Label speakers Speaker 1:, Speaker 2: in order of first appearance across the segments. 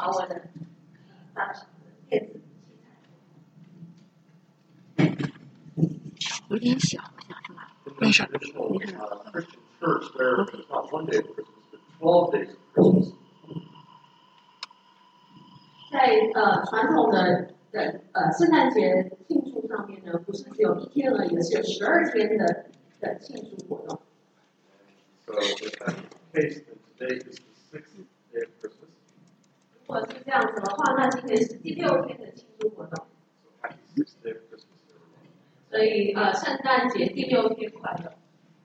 Speaker 1: 把我的电子
Speaker 2: 有点小，我想出来。没事，没事。
Speaker 3: Christian church, there is not one day of Christmas, but 12 days of Christmas.
Speaker 1: 在传统的圣诞节庆祝上面呢，不是只有一天而已，是有12天的庆祝活动。
Speaker 3: So if that's the case, then today is the 6th day of Christmas.
Speaker 1: 如果是这样子的话，那今天是第6天的庆祝活动。
Speaker 3: So happy 6th day of Christmas, everyone.
Speaker 1: 所以圣诞节第6天快乐。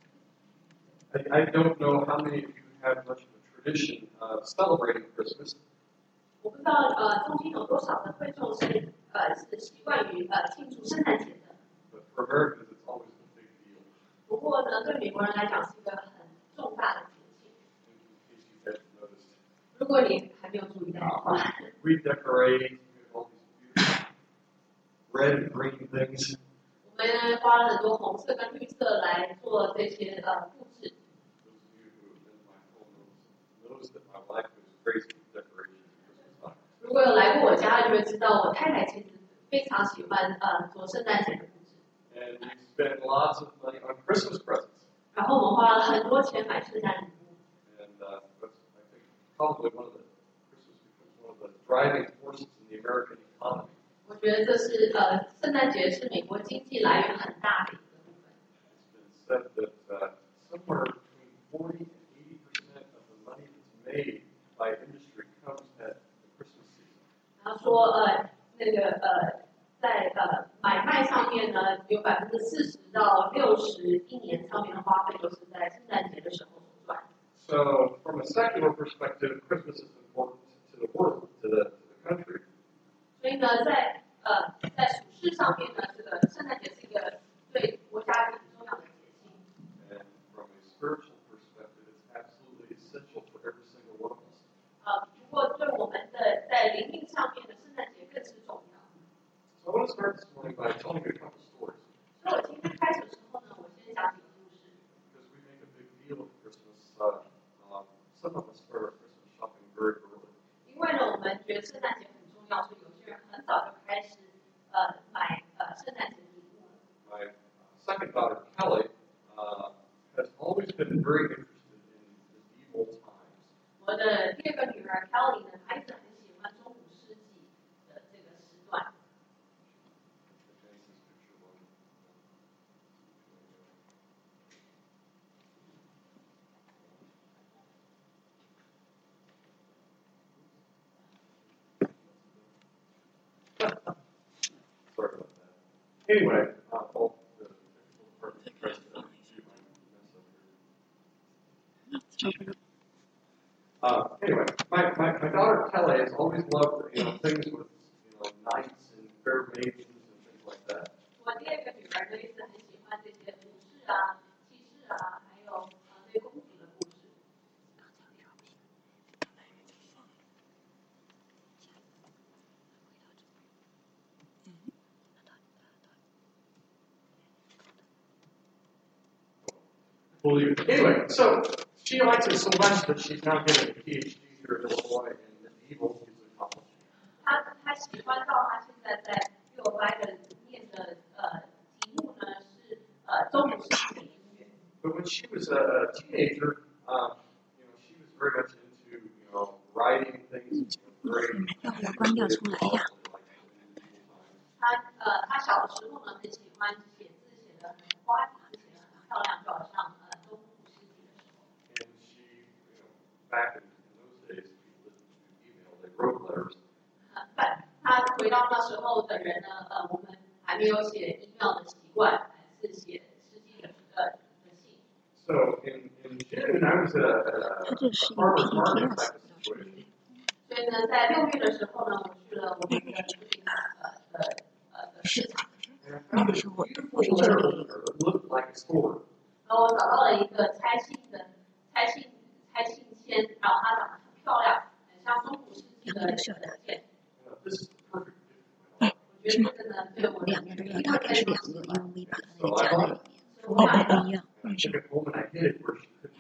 Speaker 3: I don't know how many of you have much of a tradition of celebrating Christmas.
Speaker 1: 我不知道中间有多少的会众是习惯于庆祝圣诞节的。
Speaker 3: But for Americans, it's always a big deal.
Speaker 1: 不过呢，对美国人来讲是一个很重大的节庆。
Speaker 3: In case you haven't noticed.
Speaker 1: 如果你还没有注意到的话
Speaker 3: We decorate, we have all these beautiful red and green things.
Speaker 1: 我们花了很多红色跟绿色来做这些布置。
Speaker 3: Those of you who have been to my home knows that my wife goes crazy with decorations at Christmas time.
Speaker 1: 如果有来过我家，就会知道我太太其实非常喜欢做圣诞节的布置。
Speaker 3: And we spend lots of money on Christmas presents.
Speaker 1: 然后我们花了很多钱买圣诞礼物。
Speaker 3: And that's, I think, probably one of the Christmas becomes one of the driving forces in the American economy.
Speaker 1: 我觉得这是圣诞节是美国经济来源很大的一个部分。
Speaker 3: It's been said that somewhere between 40 and 80% of the money that's made by industry comes at the Christmas season.
Speaker 1: 然后说在买卖上面呢，有40%到60%一年上面的花费都是在圣诞节的时候所赚。
Speaker 3: So, from a secular perspective, Christmas is important to the world, to the country.
Speaker 1: 所以呢，在属世上面呢，这个圣诞节是一个对国家很重要的节庆。
Speaker 3: And from a spiritual perspective, it's absolutely essential for every single one of us.
Speaker 1: 不过对我们的在灵命上面的圣诞节更是重要。
Speaker 3: So I want to start this morning by telling you a couple stories.
Speaker 1: 所以我今天开始的时候呢，我先讲几个故事。
Speaker 3: Because we make a big deal of Christmas, some of us start our Christmas shopping very early.
Speaker 1: 因为呢，我们觉得圣诞节很重要，所以有些人很早就开始买圣诞节的礼物。
Speaker 3: My second daughter, Kelly, has always been very interested in medieval times.
Speaker 1: 我的第2个女儿 Kelly 呢，她一直很喜欢中古世纪的这个时段。
Speaker 3: Sorry about that. Anyway, the president, anyway, my daughter Kelly has always loved things with knights and fair maidens and things like that.
Speaker 1: 我第2个女儿呢，一直很喜欢这些武士啊、骑士啊，还有对公主的故事。
Speaker 3: Anyway, so she likes it so much that she's now getting a PhD here at Illinois in medieval musicology.
Speaker 1: 她喜欢到她现在在幼儿班的念的题目呢是中古世纪的音乐。
Speaker 3: But when she was a teenager, she was very much into writing things. Very.
Speaker 2: 要把它关掉重来呀。
Speaker 1: 她小的时候呢，很喜欢写字，写得很花体，写得很漂亮，就好像中古世纪的时候。
Speaker 3: And she, back in those days, people didn't email; they wrote letters.
Speaker 1: 她回到那时候的人呢，我们还没有写 email 的习惯，是写实际的信。
Speaker 3: So in June, I was at a farmer's market type of situation.
Speaker 1: 所以呢，在6月的时候呢，我去了我们的市场。
Speaker 3: And I found this beautiful letter that looked like a sword.
Speaker 1: 然后我找到了一个拆信签，然后它长得很漂亮，很像中古世纪的剑。
Speaker 3: This is the perfect gift.
Speaker 1: 我觉得这个呢，对我
Speaker 2: 2个都要，大概是2个，因为我没把它
Speaker 3: So
Speaker 2: 再
Speaker 3: I
Speaker 2: 加在
Speaker 3: bought
Speaker 2: 里
Speaker 3: it.
Speaker 2: 面。不一样。
Speaker 3: I took it home and I hid it where she couldn't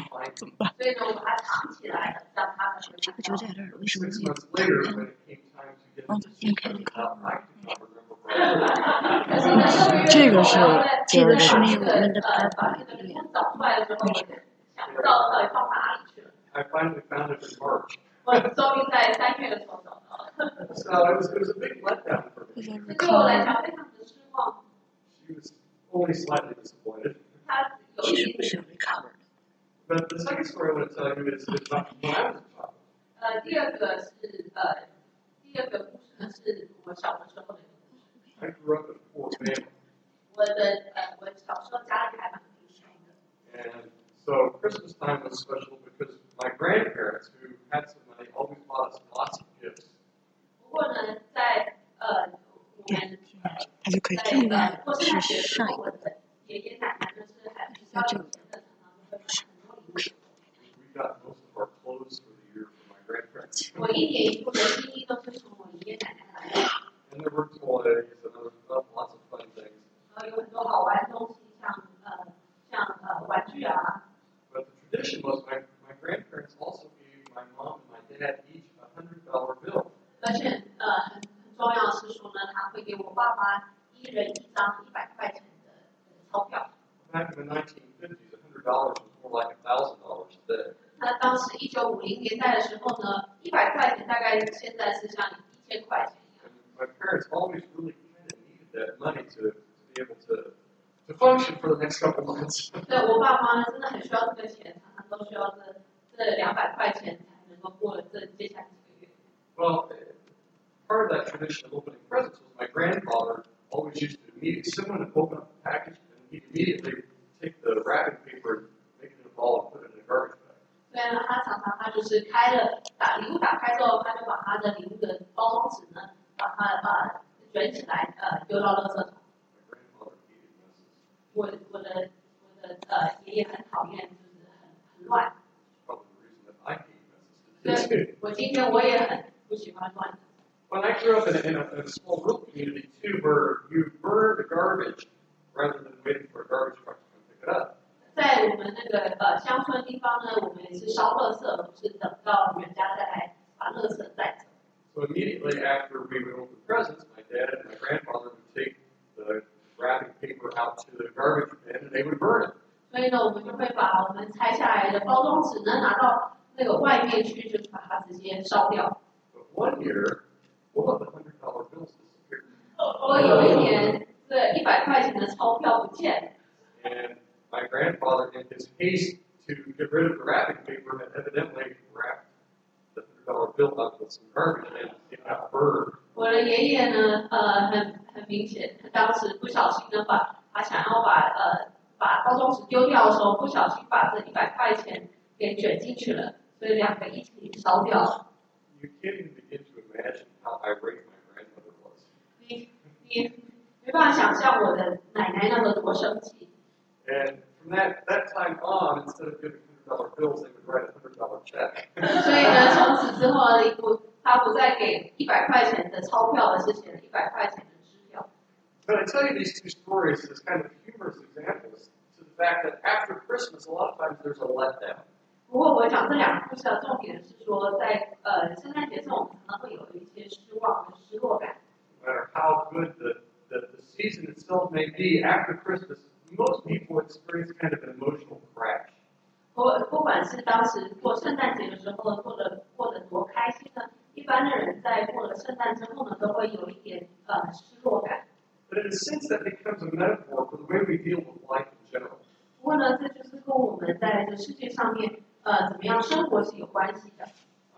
Speaker 3: find
Speaker 2: 怎么办？
Speaker 1: 所以呢，我把它藏起来了，让他们
Speaker 2: 这个就在这儿，为什么
Speaker 3: 6
Speaker 2: 没有
Speaker 3: months
Speaker 2: 打
Speaker 3: later,
Speaker 2: 开
Speaker 3: when
Speaker 2: 呢？
Speaker 3: it came time to get
Speaker 2: 哦，
Speaker 3: into
Speaker 2: 点开
Speaker 3: secret
Speaker 2: 了，看
Speaker 3: account,
Speaker 2: 了。
Speaker 3: I could not remember where
Speaker 1: 可是呢，6个月
Speaker 2: 这个是
Speaker 1: 之后，我要在
Speaker 2: 这个是
Speaker 1: 把
Speaker 2: 那个我们的
Speaker 1: 把那个名字找出来的时候，我就想不到到底放哪里去了。
Speaker 3: I finally found it in March.
Speaker 1: 我终于在3月的时候找到了，
Speaker 3: So it was a big letdown for
Speaker 2: 这
Speaker 3: me.
Speaker 2: 就是
Speaker 1: 这对我来
Speaker 2: 看，
Speaker 1: 讲非常的失望。
Speaker 3: She was only slightly disappointed.
Speaker 1: 他有
Speaker 2: 其
Speaker 1: 一点
Speaker 2: 实不是
Speaker 1: 点。
Speaker 2: recover 的。
Speaker 3: But the second story I want to tell you is about when I was a child.
Speaker 1: 第二个故事呢，是我小的时候的一个故事。
Speaker 3: I grew up in a poor family.
Speaker 1: 我小时候家里还蛮贫穷的。
Speaker 3: And so Christmas time was special because my grandparents, who had some money, always bought us lots of gifts.
Speaker 1: 不过呢，在我们
Speaker 2: 它就可以
Speaker 1: 在
Speaker 2: 正面
Speaker 1: 过圣诞
Speaker 2: 是
Speaker 1: 节的时候，
Speaker 2: 上一个，
Speaker 1: 我的爷爷奶奶就是还比较有钱的，常常会买很多礼物。
Speaker 3: We got most of our clothes for the year from my grandparents.
Speaker 1: 我一年一度的新衣都是从我爷爷奶奶来的，
Speaker 3: And there were toys and there was lots of fun things.
Speaker 1: 有很多好玩的东西，像玩具啊。
Speaker 3: But the tradition was my grandparents also gave my mom and my dad each $100 bill.
Speaker 1: 而且很重要的是说呢，他会给我爸妈一人一张100块钱的钞票。
Speaker 3: Back in the 1950s, $100 was more like $1,000 today.
Speaker 1: 那当时1950年代的时候呢，100块钱大概现在是像1000块钱一样。
Speaker 3: And my parents always really kind of needed that money to be able to function for the next couple months.
Speaker 1: 对我爸妈呢，真的很需要这个钱，常常都需要这200块钱才能够过这接下来几个月。
Speaker 3: Well, part of that tradition of opening presents was my grandfather always used to immediately, someone would open up the package and he'd immediately take the wrapping paper and make it in a ball and put it in a garbage bag.
Speaker 1: 所以呢，他就是把礼物打开之后，他就把他的礼物的包装纸呢，把卷起来，丢到垃圾桶。
Speaker 3: My grandfather hated messes.
Speaker 1: 我的爷爷很讨厌，就是很乱。
Speaker 3: Probably the reason that I hate messes.
Speaker 1: 对，我今天我也很不喜欢乱的。
Speaker 3: When I grew up in a small rural community too, where you burn the garbage rather than waiting for a garbage truck to come pick it up.
Speaker 1: 在我们那个乡村地方呢，我们也是烧垃圾，不是等到人家再来把垃圾带走。
Speaker 3: So immediately after we would open presents, my dad and my grandfather would take the wrapping paper out to the garbage bin and they would burn it.
Speaker 1: 所以呢，我们就会把我们拆下来的包装纸呢拿到那个外面去，就是把它直接烧掉。
Speaker 3: But one year, all of the $100 bills disappeared.
Speaker 1: 我有一年，这100块钱的钞票不见了。
Speaker 3: And my grandfather, in his haste to get rid of the wrapping paper, had evidently wrapped the $100 bill up with some garbage and it got burned.
Speaker 1: 我的爷爷呢，很明显，当时不小心呢，他想要把包装纸丢掉的时候，不小心把这100块钱给卷进去了，所以2个一起烧掉了。
Speaker 3: You can't even begin to imagine how irate my grandmother was.
Speaker 1: 你没办法想象我的奶奶那个多生气。
Speaker 3: And from that time on, instead of giving $100 bills, they would write a $100 check.
Speaker 1: 所以呢，从此之后呢，他不再给100块钱的钞票，而是写了100块钱的支票。
Speaker 3: But I tell you these two stories as kind of humorous examples to the fact that after Christmas, a lot of times there's a letdown.
Speaker 1: 不过我讲这2个故事的重点是说，在圣诞节之后，我们可能会有一些失望跟失落感。
Speaker 3: No matter how good the season itself may be, after Christmas, most people experience kind of an emotional crash.
Speaker 1: 不管是当时过圣诞节的时候，过得多开心呢，一般的人在过了圣诞之后呢，都会有一点失落感。
Speaker 3: But in a sense, that becomes a metaphor for the way we deal with life in general.
Speaker 1: 不过呢，这就是跟我们在这世界上面怎么样生活是有关系的。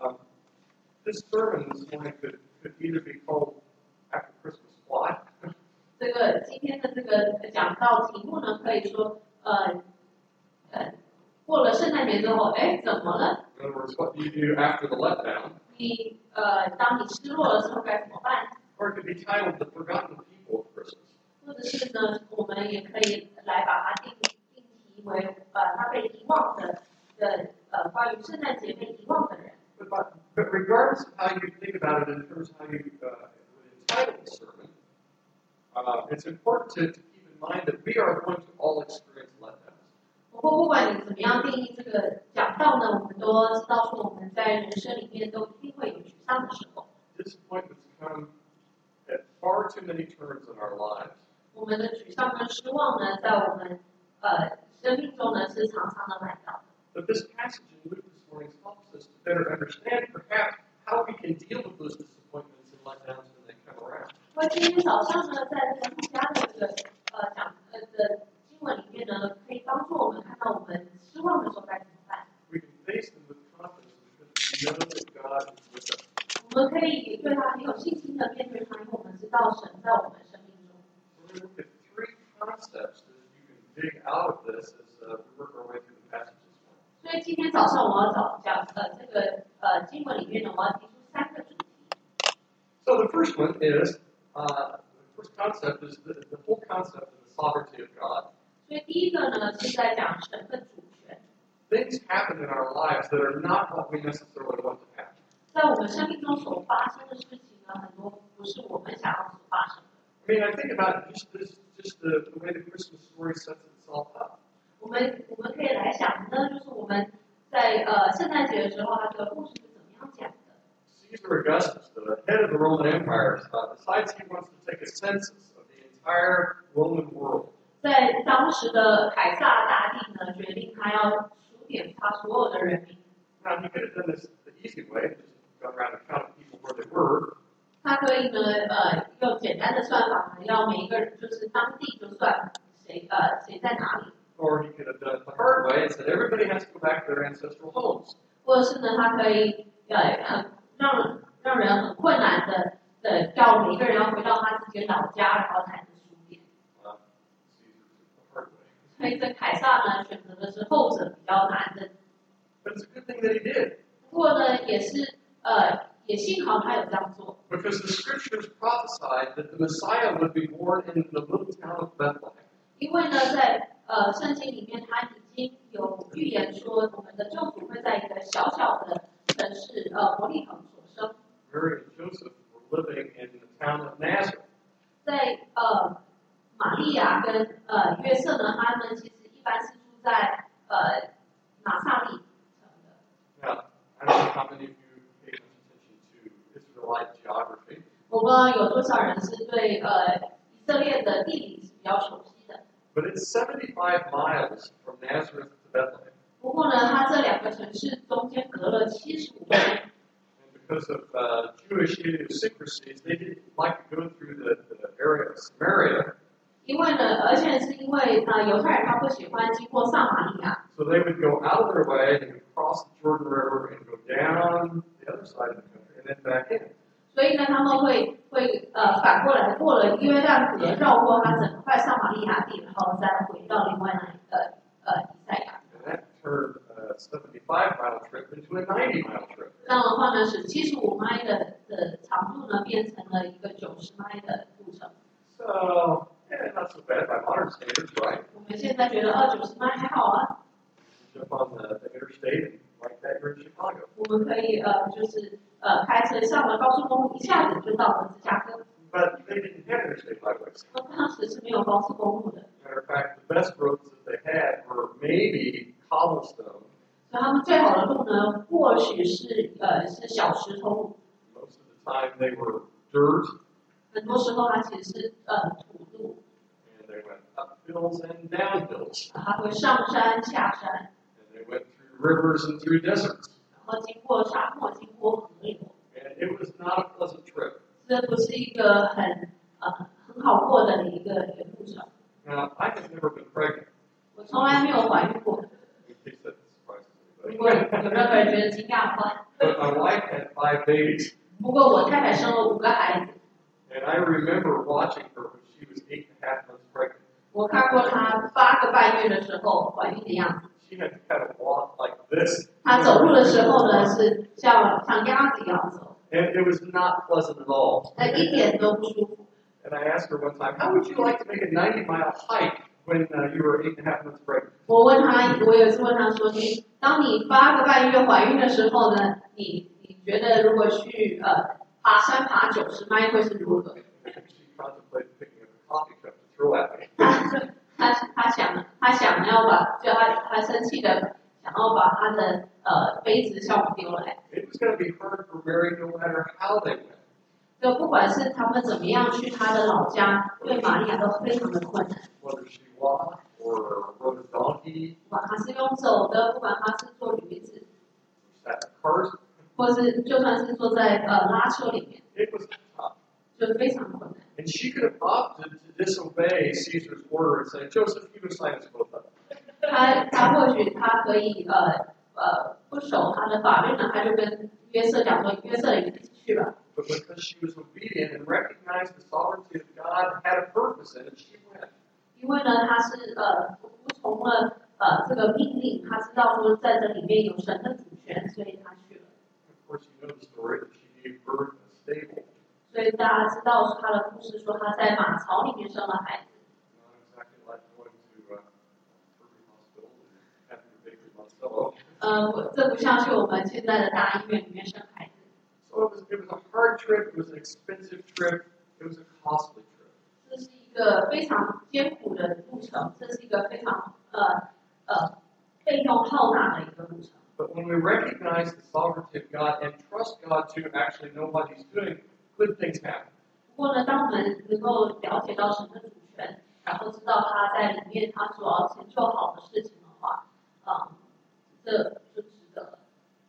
Speaker 3: This sermon this morning could either be called After Christmas Why?
Speaker 1: 这个今天的这个讲到题目呢，可以说过了圣诞节之后，哎，怎么了？
Speaker 3: In other words, what do you do after the letdown?
Speaker 1: 当你失落的时候该怎么办？
Speaker 3: Or it could be titled The Forgotten People of Christmas.
Speaker 1: 或者是呢，我们也可以来把它定题为他被遗忘的关于圣诞节被遗忘的人。
Speaker 3: But regardless of how you think about it in terms of how you would entitle the sermon, it's important to keep in mind that we are going to all experience letdowns.
Speaker 1: 不过不管你怎么样定义这个到呢，我们都知道说我们在人生里面都一定会有沮丧的时候。
Speaker 3: Disappointments come at far too many turns in our lives.
Speaker 1: 我们的沮丧跟失望呢，在我们生命中呢是常常的来到。
Speaker 3: But this passage in Luke this morning helps us to better understand, perhaps, how we can deal with those disappointments and letdowns when they come around.
Speaker 1: 那今天早上呢，在路加的这个的经文里面呢，可以帮助我们看到我们失望的时候该怎么办。
Speaker 3: We can face them with confidence because we know that God is with us.
Speaker 1: 我们可以对他很有信心的面对他，因为我们知道神在我们生命中。
Speaker 3: So we're going to look at three concepts that you can dig out of this as we work our way through the passage this morning.
Speaker 1: 所以今天早上我要讲这个经文里面呢，我要提出3个主题。
Speaker 3: So the first one is, the first concept is the whole concept of the sovereignty of God.
Speaker 1: 所以第一个呢是在讲神的主权。
Speaker 3: Things happen in our lives that are not what we necessarily want to happen.
Speaker 1: 在我们生命中所发生的事情呢，很多不是我们想要所发生的。
Speaker 3: I mean, I think about just the way the Christmas story sets itself up.
Speaker 1: 我们可以来想呢，就是我们在圣诞节的时候，它的故事是怎么样讲的？
Speaker 3: Caesar Augustus, the head of the Roman Empire, decides he wants to take a census of the entire Roman world.
Speaker 1: 在当时的凯撒大帝呢，决定他要数点他所有的人民。
Speaker 3: Now, he could have done this the easy way, just gone around and counted people where they were.
Speaker 1: 他可以呢，用简单的算法呢，要每一个人就是当地就算谁在哪里。
Speaker 3: Or he could have done it the hard way and said everybody has to go back to their ancestral homes.
Speaker 1: 或者是呢，他可以让人很困难的叫每一个人要回到他自己的老家，然后才能数点。
Speaker 3: Caesar took the hard way.
Speaker 1: 所以这凯撒呢，选择的是后者比较难的。
Speaker 3: But it's a good thing that he did.
Speaker 1: 不过呢，也幸好他有这样做。
Speaker 3: Because the scriptures prophesied that the Messiah would be born in the little town of Bethlehem.
Speaker 1: 因为呢，在圣经里面，他已经有预言说，我们的救主会在一个小小的城市伯利恒所生。
Speaker 3: Mary and Joseph were living in the town of Nazareth.
Speaker 1: 在玛利亚跟约瑟呢，他们其实一般是住在拿撒利城的。
Speaker 3: Now, I don't know how many of you pay much attention to Israelite geography.
Speaker 1: 我不知道有多少人是对以色列的地理是比较熟悉的。
Speaker 3: But it's 75 miles from Nazareth to Bethlehem.
Speaker 1: 不过呢，它这2个城市中间隔了75公里。
Speaker 3: And because of Jewish idiosyncrasies, they didn't like to go through the area of Samaria.
Speaker 1: 因为呢，而且是因为犹太人他不喜欢经过撒玛利亚，
Speaker 3: So they would go out of their way, they would cross the Jordan River and go down the other side of the country and then back in.
Speaker 1: 所以呢，他们会反过来过了约旦河，绕过它整块撒玛利亚地，然后再回到另外那一个以赛亚。
Speaker 3: And that turned a 75-mile trip into a 90-mile trip.
Speaker 1: 这样的话呢，使75迈的长度呢变成了一个90迈的路程。
Speaker 3: So, yeah, not so bad by modern standards, right?
Speaker 1: 我们现在觉得90迈还好啊，
Speaker 3: Jump on the interstate and like that you're in Chicago.
Speaker 1: 我们可以就是开车上了高速公路，一下子就到了芝加哥。
Speaker 3: But they didn't have interstate highways.
Speaker 1: 那当时是没有高速公路的，
Speaker 3: Matter of fact, the best roads that they had were maybe cobblestone.
Speaker 1: 所以他们最好的路呢，或许是小石头路，
Speaker 3: Most of the time they were dirt,
Speaker 1: 很多时候它其实是土路，
Speaker 3: and they went up hills and down hills.
Speaker 1: 它会上山下山，
Speaker 3: And they went through rivers and through deserts.
Speaker 1: 然后经过沙漠，经过河流，
Speaker 3: And it was not a pleasant trip.
Speaker 1: 这不是一个很好过的一个路程。
Speaker 3: Now, I have never been pregnant.
Speaker 1: 我从来没有怀孕过，
Speaker 3: In case that surprises
Speaker 1: 如果有
Speaker 3: anybody.
Speaker 1: 任何人觉得惊讶的话，
Speaker 3: But my wife had 5 babies.
Speaker 1: 不过我太太生了5个孩子，
Speaker 3: And I remember watching her when she was 8.5 months pregnant.
Speaker 1: 我看过她8个半月的时候怀孕的样子。
Speaker 3: She had to kind of walk like this.
Speaker 1: 她走路的时候呢，是像鸭子一样走，
Speaker 3: And it was not pleasant at all.
Speaker 1: 一点都不舒服。
Speaker 3: And I asked her one time, how would you like to make a 90-mile hike when you were 8.5 months pregnant?
Speaker 1: 我有一次问她说：“当你8个半月怀孕的时候呢，你觉得如果去爬山爬90迈会是如何？”
Speaker 3: She contemplated picking up a coffee cup to throw at me.
Speaker 1: 他想要把，就他生气的想要把他的杯子向我丢来。
Speaker 3: It was going to be hard for Mary no matter how they went.
Speaker 1: 就不管是他们怎么样去他的老家，对玛利亚都非常的困难。
Speaker 3: Whether she walked or rode a donkey,
Speaker 1: 不管他是用走的，不管他是坐驴子，
Speaker 3: sat in cars,
Speaker 1: 或是就算是坐在拉车里面，
Speaker 3: it was tough.
Speaker 1: 就非常困难。
Speaker 3: And she could have opted to disobey Caesar's order and say, Joseph, you assign us both up.
Speaker 1: 他或许他可以不守他的法律呢，他就跟约瑟讲说，约瑟你一起去吧。
Speaker 3: But because she was obedient and recognized the sovereignty of God had a purpose in it, she went.
Speaker 1: 因为呢，他是服从了这个命令，他知道说在这里面有神的主权，所以他去了。
Speaker 3: Of course, you know the story that she gave birth in a stable.
Speaker 1: 所以大家知道他的故事，说他在马槽里面生了孩子。
Speaker 3: Not exactly like going to Kirby Hospital and having your baby Monticello.
Speaker 1: 这不像是我们现在的大医院里面生孩子。
Speaker 3: So it was a hard trip, it was an expensive trip, it was a costly trip.
Speaker 1: 这是一个非常艰苦的路程，这是一个非常费用浩大的一个路程。
Speaker 3: But when we recognize the sovereignty of God and trust God to actually know what He's doing, good things happen.
Speaker 1: 不过呢，当我们能够了解到神的主权，然后知道他在里面他所要成就好的事情的话，这就值得了。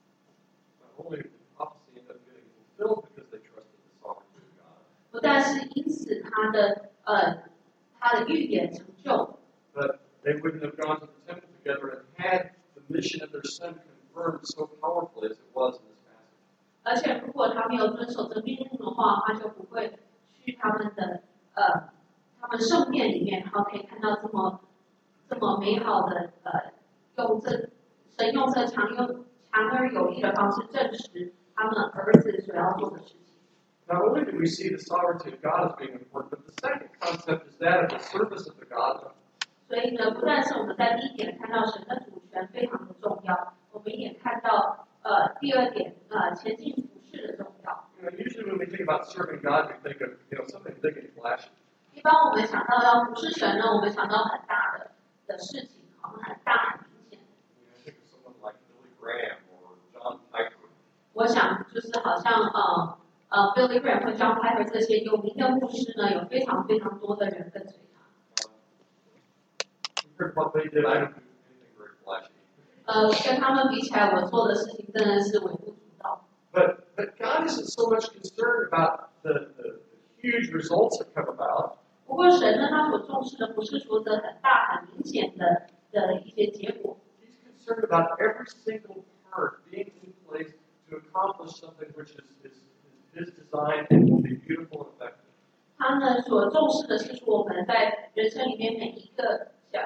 Speaker 3: Not only did the prophecy end up getting fulfilled because they trusted the sovereignty of God,
Speaker 1: 不但是因此他的预言成就，
Speaker 3: but they wouldn't have gone to the temple together and had the mission of their son confirmed so powerfully as it was in this passage.
Speaker 1: 而且如果他没有遵守这命令的话，他就不会去他们圣殿里面，然后可以看到这么美好的神用这强而有力的方式证实他们儿子所要做的事情。
Speaker 3: Not only do we see the sovereignty of God as being important, but the second concept is that of the service of the godly.
Speaker 1: 所以呢，不但是我们在第一点看到神的主权非常的重要，我们也看到第二点前进服事的重要。
Speaker 3: Usually when we think about serving God, we think of something big and flashy.
Speaker 1: 一般我们想到要服事神呢，我们想到很大的事情，好像很大很明显。
Speaker 3: I think of someone like Billy Graham or John Piper.
Speaker 1: 我想就是好像Billy Graham 和 John Piper 这些有名的牧师呢，有非常非常多的人跟随他。
Speaker 3: Compared to what they did, I don't do anything very flashy.
Speaker 1: 跟他们比起来，我做的事情真的是微不足道。
Speaker 3: But God isn't so much concerned about the huge results that come about.
Speaker 1: 不过神呢，他所重视的不是说这很大很明显的一些结果。
Speaker 3: He's concerned about every single part being in place to accomplish something which is His design and will be beautiful and effective.
Speaker 1: 他呢所重视的是说我们在人生里面每一个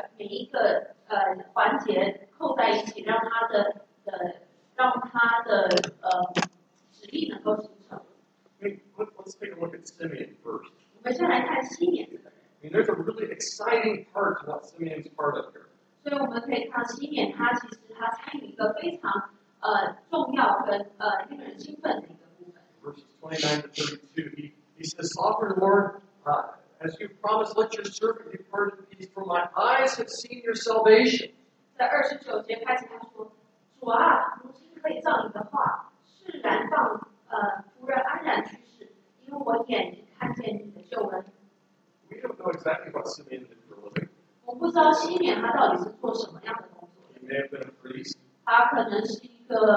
Speaker 1: 环节扣在一起，让他的实力能够形成。
Speaker 3: Let's take a look at Simeon first.
Speaker 1: 我们先来看西缅这个人。
Speaker 3: There's a really exciting part to what Simeon's part of here.
Speaker 1: 所以我们可以看西缅，他其实他参与一个非常重要跟令人兴奋的一个部分。
Speaker 3: Verses 29 to 32, he says, Sovereign Lord, as you promised, let your servant depart in peace, for my eyes have seen your salvation.
Speaker 1: 在29节开始他说：“主啊，如今可以照你的话，释然放仆人安然去世，因为我眼睛看见你的救恩。”
Speaker 3: We don't know exactly what Simeon did for a living.
Speaker 1: 我不知道西缅他到底是做什么样的工作。
Speaker 3: He may have been a priest,
Speaker 1: 他可能是一个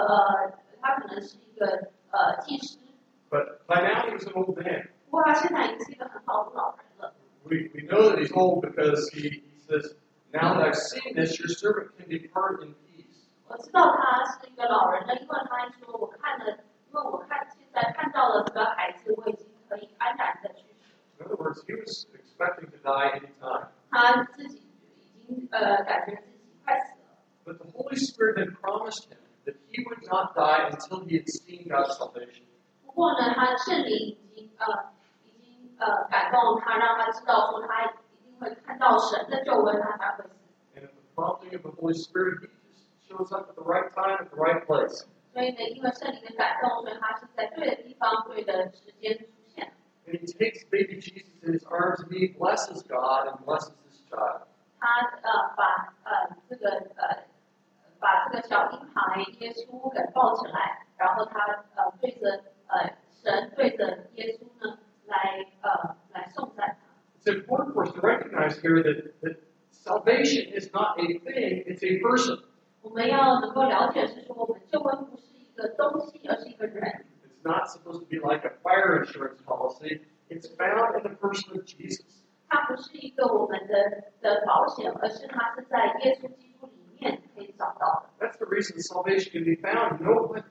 Speaker 1: 祭司，
Speaker 3: but by now he was an old man.
Speaker 1: 不过他现在已经是一个很好的老人了。
Speaker 3: We know that he's old because he says, Now that I've seen this, your servant can depart in peace.
Speaker 1: 我知道他是一个老人了，因为他说现在看到了这个孩子，我已经可以安然的去世。
Speaker 3: In other words, he was expecting to die any time.
Speaker 1: 他自己已经感觉自己快死了。
Speaker 3: But the Holy Spirit had promised him that he would not die until he had seen God's salvation.
Speaker 1: 不过呢，他圣灵已经感动他，让他知道说他一定会看到神的救恩，他才会死。
Speaker 3: And at the prompting of the Holy Spirit, he just shows up at the right time, at the right place.
Speaker 1: 所以呢，因为圣灵的感动，所以他是在对的地方、对的时间出现。
Speaker 3: And he takes baby Jesus in his arms and he blesses God and blesses this child.
Speaker 1: 他把这个把这个小婴孩耶稣给抱起来，然后他对着神对着耶稣呢来颂赞他。
Speaker 3: It's important for us to recognize here that salvation is not a thing, it's a person.
Speaker 1: 我们要能够了解是说，我们救恩不是一个东西，而是一个人。
Speaker 3: It's not supposed to be like a fire insurance policy. It's found in the person of Jesus.
Speaker 1: 它不是一个我们的保险，而是它是在耶稣基督里面可以找到的。
Speaker 3: That's the reason salvation can be found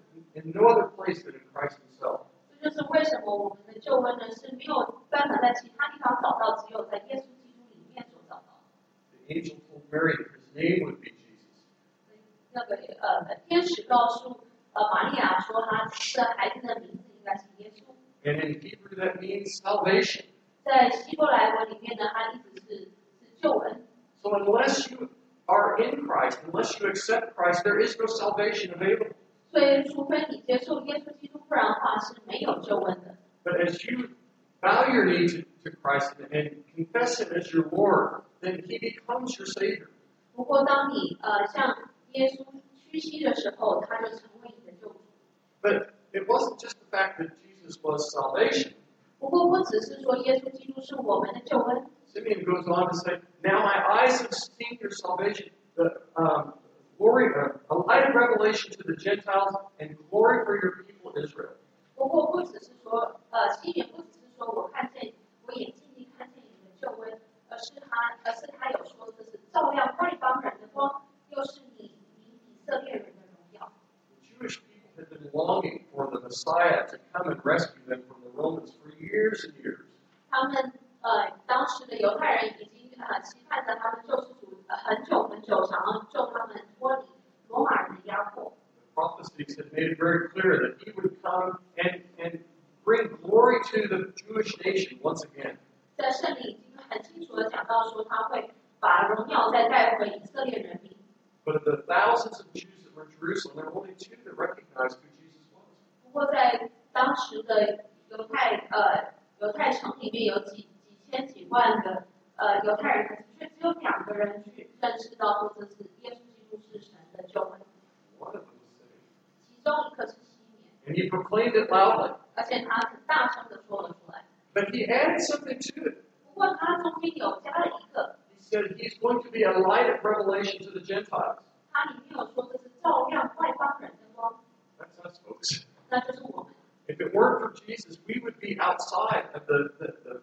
Speaker 3: in no other place than in Christ Himself.
Speaker 1: 这就是为什么我们的救恩呢是没有办法在其他地方找到，只有在耶稣基督里面所找到。
Speaker 3: The angel told Mary that His name would be Jesus.
Speaker 1: 那个天使告诉玛利亚说，他的孩子的名字应该是耶稣。
Speaker 3: And in Hebrew that means salvation.
Speaker 1: 在希伯来文里面呢，它意思是救恩。
Speaker 3: So unless you are in Christ, unless you accept Christ, there is no salvation available.
Speaker 1: 所以，除非你接受耶稣基督，不然的话是没有救恩的。
Speaker 3: But as you bow your knee to Christ and confess Him as your Lord, then He becomes your Savior.
Speaker 1: 不过，当你向耶稣屈膝的时候，他就成为你的救主。
Speaker 3: But it wasn't just the fact that Jesus was salvation.
Speaker 1: 不过，不只是说耶稣基督是我们的救恩。
Speaker 3: Simeon goes on to say, "Now my eyes have seen your salvation, the glory, a light of revelation to the Gentiles, and glory for your people Israel."
Speaker 1: 不过，不只是说西面不只是说我眼睛里看见你的救恩，而是他有说这是照亮外邦人的光，又是你以色列人的荣耀。
Speaker 3: The Jewish people had been longing for the Messiah to come and rescue them from the Romans for years and years.
Speaker 1: 他们当时的犹太人已经期盼着他们救世主很久很久，想要救他们脱离罗马人的压迫。
Speaker 3: The prophecies had made it very clear that He would come and bring glory to the Jewish nation once again.
Speaker 1: 在圣经已经很清楚的讲到说，他会把荣耀再带回以色列人民。
Speaker 3: But of the thousands of Jews that were in Jerusalem, there were only two that recognized who Jesus was.
Speaker 1: 不过在当时的犹太城里面有几千几万的犹太人，可是却只有2个人去认识到说这是耶稣基督是神的救恩。
Speaker 3: One of them was saved.
Speaker 1: 其中一个是西缅，
Speaker 3: And he proclaimed it loudly.
Speaker 1: 而且他很大声的说了出来。
Speaker 3: But he added something to it.
Speaker 1: 不过他中间有加了一个，
Speaker 3: He said he's going to be a light of revelation to the Gentiles.
Speaker 1: 他里面有说这是照亮外邦人的光，
Speaker 3: That's us, folks.
Speaker 1: 那就是我们。
Speaker 3: If it weren't for Jesus, we would be outside of the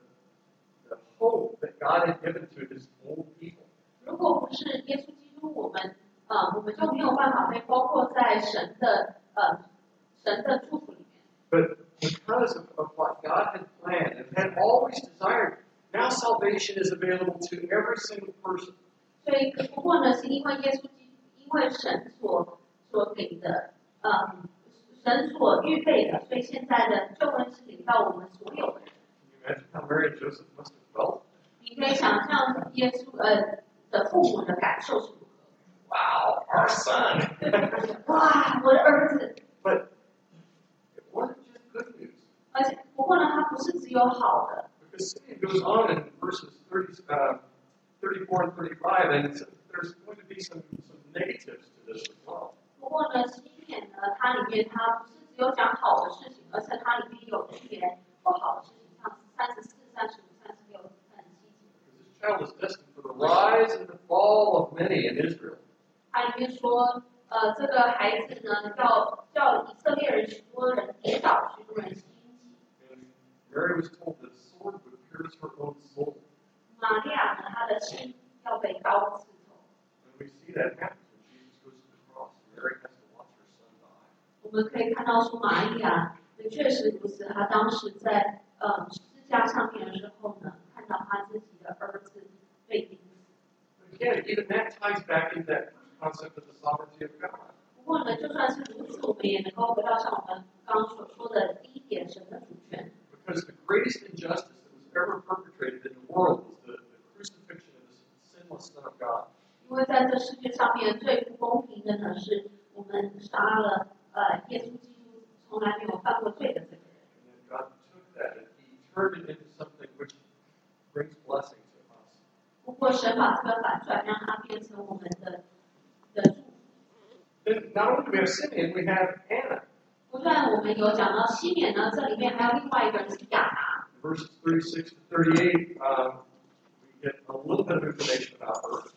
Speaker 3: hope that God had given to His own people.
Speaker 1: 如果不是耶稣基督，我们就没有办法被包括在神的祝福里面。
Speaker 3: But because of what God had planned and had always desired, now salvation is available to every single person.
Speaker 1: 所以，不过呢，是因为耶稣基督，因为神所给的，神所预备的，所以现在的救恩是领到我们所有的人。
Speaker 3: Can you imagine how Mary and Joseph must have felt?
Speaker 1: 你可以想象耶稣的父母的感受是如何。
Speaker 3: Wow, our son!
Speaker 1: 哇，我的儿子！
Speaker 3: But it wasn't just good news.
Speaker 1: 而且，不过呢，它不是只有好的，
Speaker 3: Because Simeon goes on in verses 34 and 35, and it says there's going to be some negatives to this as well.
Speaker 1: 不过呢，西面呢，它里面它不是只有讲好的事情，而且它里面有预言不好的事情，像34、35、36、37节。
Speaker 3: Because this child is destined for the rise and the fall of many in Israel.
Speaker 1: 它里面说，这个孩子呢，要叫以色列人许多人跌倒，许多人兴起。
Speaker 3: And Mary was told that a sword would pierce her own soul.
Speaker 1: 玛利亚呢，她的心要被刀刺透。
Speaker 3: And we see that happen when Jesus goes to the cross. Mary has to watch her son die.
Speaker 1: 我们可以看到说，玛利亚确实如此，她当时在十字架上面的时候呢，看到她自己的儿子被钉死。
Speaker 3: But again, even that ties back into that first concept of the sovereignty of God.
Speaker 1: 不过呢，就算是如此，我们也能够回到像我们刚刚所说的第一点，神的主权。
Speaker 3: Because the greatest injustice that was ever perpetrated in the world was the crucifixion of the sinless Son of God.
Speaker 1: 因为在这世界上面最不公平的呢，是我们杀了耶稣基督从来没有犯过罪的这个人。
Speaker 3: And then God took that and He turned it into something which brings blessing to us.
Speaker 1: 不过神把这个反转，让它变成我们的祝福。
Speaker 3: then not only do we have Simeon, we have Anna.
Speaker 1: 不但我们有讲到西缅呢，这里面还有另外一个人是亚拿。
Speaker 3: Verses 36 to 38, we get a little bit of information about her.